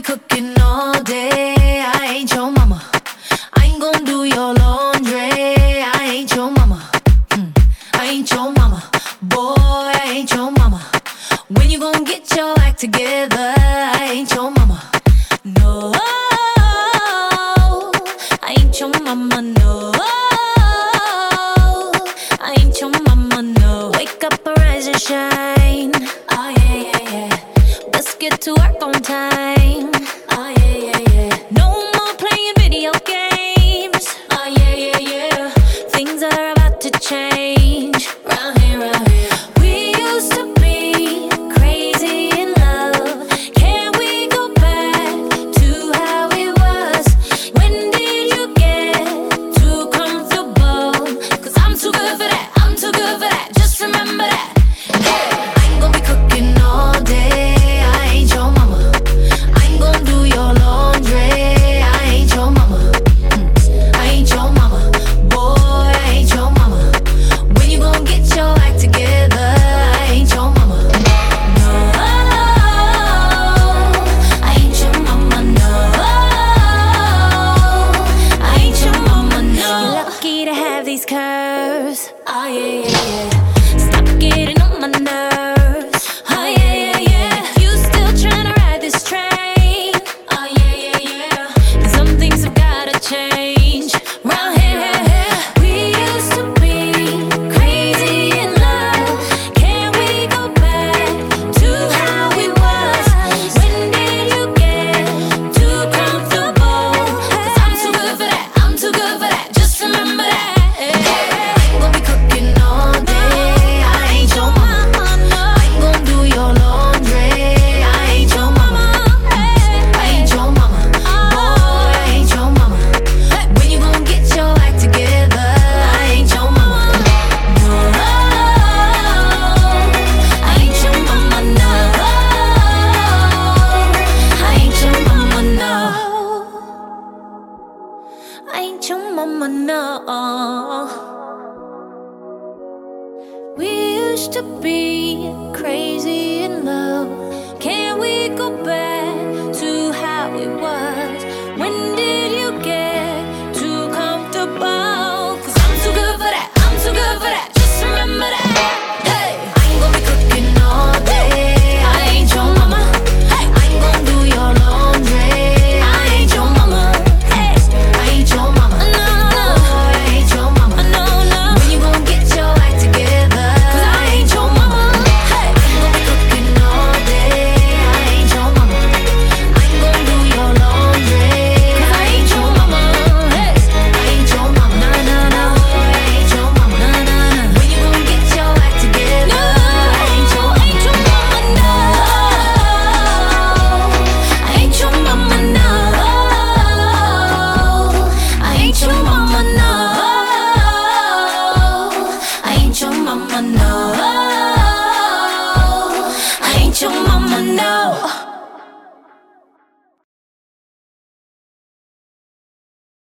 cooking all day. I ain't your mama. I ain't gon' do your laundry. I ain't your mama. I ain't your mama. Boy, I ain't your mama. When you gon' get your act together? I ain't your mama. No, I ain't your mama. No, I ain't your mama. No. Wake up, arise and shine. Oh yeah, yeah, yeah. Let's get to work on time. Oh yeah, yeah, yeah. No more playing video games. Oh yeah, yeah, yeah. Things are about to change. Round here, round here. We used to be crazy in love. Can we go back to how it was? When did you get too comfortable? 'Cause I'm too good for that. I'm too good for that. Just remember that. Hey, I ain't gon' be cooking all day. I ain't your mama. I ain't gon' do your laundry. I ain't your mama. I ain't your mama. Boy, I ain't your mama. When you gon' get your act together? I ain't your mama. No, I ain't your mama. No, I ain't your mama. No. You're lucky to have these curves. Oh yeah, yeah, yeah. Stop getting on my nerves. Oh yeah, yeah, yeah. You still tryna ride this train? Oh yeah, yeah, yeah. And some things have gotta change. Round here, we used to be crazy in love. Can we go back to how it was? When did you get too comfortable? 'Cause I'm too good for that. I'm too good for that. Just remember that. I ain't gon' be cooking all day. I ain't your mama. I ain't gon' do your laundry. I ain't your mama. I ain't your mama. Boy, I ain't your mama. When you gon' get your act together? I ain't your mama. No, I ain't your mama. No, I ain't your mama. No, I ain't your mama. No. We used to be crazy in love. Can we go back to how it was? When did you get too comfortable? 'Cause I'm too good for that. I'm too good for that. Just remember that. Hey, I ain't gon' be cooking all day. I ain't your mama. Hey, I ain't gon' do your laundry. I ain't your mama. Hey, I ain't your mama. No, no, I ain't your mama. No, no. When you gon' get your act together? 'Cause I ain't your mama. Hey, I ain't gon' be cooking all day. I ain't your mama. I ain't gon' do your laundry. 'Cause I ain't your mama. Hey, I ain't your mama. No, no, no. I ain't your mama. No, no, no. When you gon' get your act together? I ain't your mama. No, I ain't your mama. No, I ain't your mama. No, I ain't your mama. No.